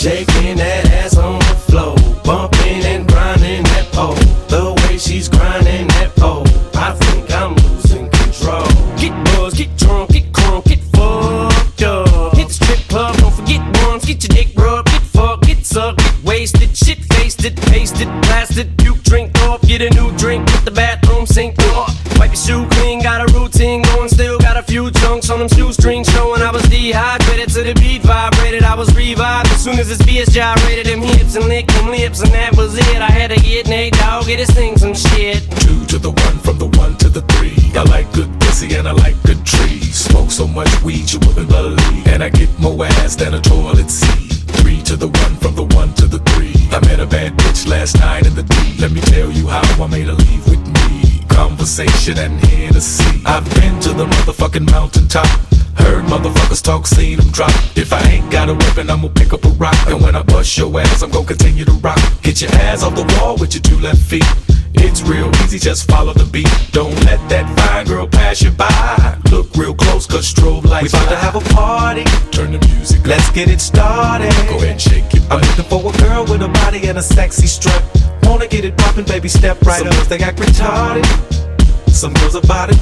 shaking that ass on the floor, bumping and grinding that pole. The way she's grinding that pole, I think I'm losing control. Get buzzed, get drunk, get crunk, get fucked up. Hit the strip club, don't forget once, get your dick rubbed, get fucked, get sucked, get wasted, shit faced it, pasted, blasted, puke, drink off, get a new drink, get the bathroom sink off. Wipe your shoe clean, got a routine going, still got a few chunks on them shoestrings showing I was dehydrated to the beat vibrated. I was revived as soon as this BS gyrated them hips and licked them lips, and that was it. I had to get Nate Dogg, get his thing some shit. 2 to the 1, from the 1 to the 3. I like good pussy and I like good trees. Smoke so much weed you wouldn't believe, and I get more ass than a toilet seat. 3 to the 1, from the 1 to the 3. I met a bad bitch last night in the D. Let me tell you how I made her leave with me. Conversation and Hennessy. I've been to the motherfucking mountaintop. Heard motherfuckers talk, seen them drop. If I ain't got a weapon, I'ma pick up a rock. And when I bust your ass, I'm gon' continue to rock. Hit your ass off the wall with your 2 left feet. It's real easy, just follow the beat. Don't let that fine girl pass you by. Look real close, cause strobe lights. We about to have a party. Turn the music up. Let's get it started. Go ahead and shake it. I'm looking for a girl with a body and a sexy strut. Wanna get it poppin', baby, step right up. Some girls, they act retarded. Some girls are body.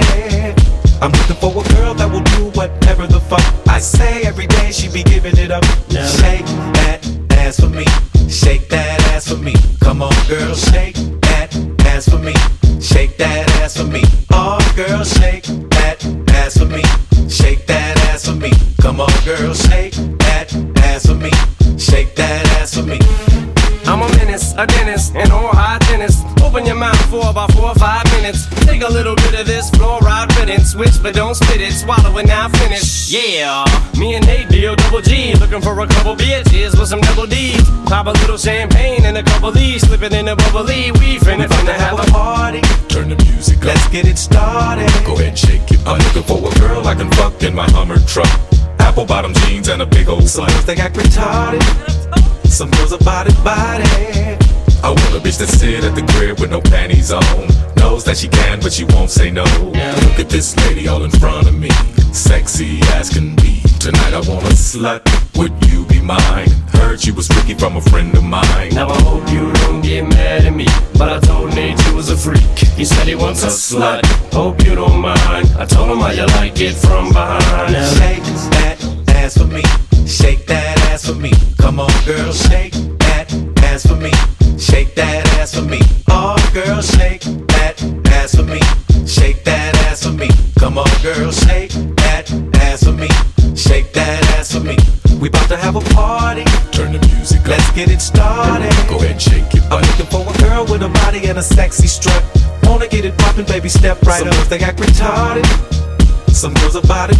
I'm looking for a girl that will do whatever the fuck I say. Every day she be giving it up. Yeah. Shake that ass for me. Shake that ass for me. Come on, girl, shake that ass for me. Shake that ass for me. Oh, girl, shake that ass for me. Shake that ass for me. Come on, girl, shake that ass for me. Shake that ass for me. I'm a menace, a dentist, and all high tennis. Open your mouth for about 4 or 5 minutes. Take a little bit of this fluoride riddance. Switch but don't spit it, swallow it now finish. Yeah, me and Nate deal double G. Looking for a couple bitches with some double D's. Pop a little champagne and a couple D's. Slip it in a bubbly. We finna have a party. Turn the music up. Let's get it started. Go ahead and shake it. I'm looking for a girl I can fuck in my Hummer truck. Apple bottom jeans and a big old slut. Some girls, they act retarded. Some girls are body. I want a bitch that sit at the crib with no panties on. Knows that she can, but she won't say no. Yeah. Look at this lady all in front of me. Sexy as can be. Tonight I want a slut. Would you be mine? Heard she was tricky from a friend of mine. Now I hope you don't get mad at me, but I told Nate you was a freak. He said he wants a slut. Hope you don't mind. I told him how you like it from behind. Now shake that ass for me. Shake that ass for me. Come on, girl, shake that ass for me. Shake that ass for me. Oh, girl, shake that ass for me. Shake that ass for me. Come on, girl, shake that ass for me. Shake that ass for me. We about to have a party. Turn the music up. Let's get it started. Go ahead and shake it. I'm looking for a girl with a body and a sexy strut. Wanna get it poppin', baby, step right up. Some girls, they act retarded. Some girls are body.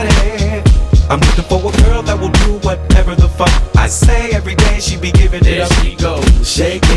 I'm looking for a girl that will do whatever the fuck I say. Every day she be giving it there up. She goes, shake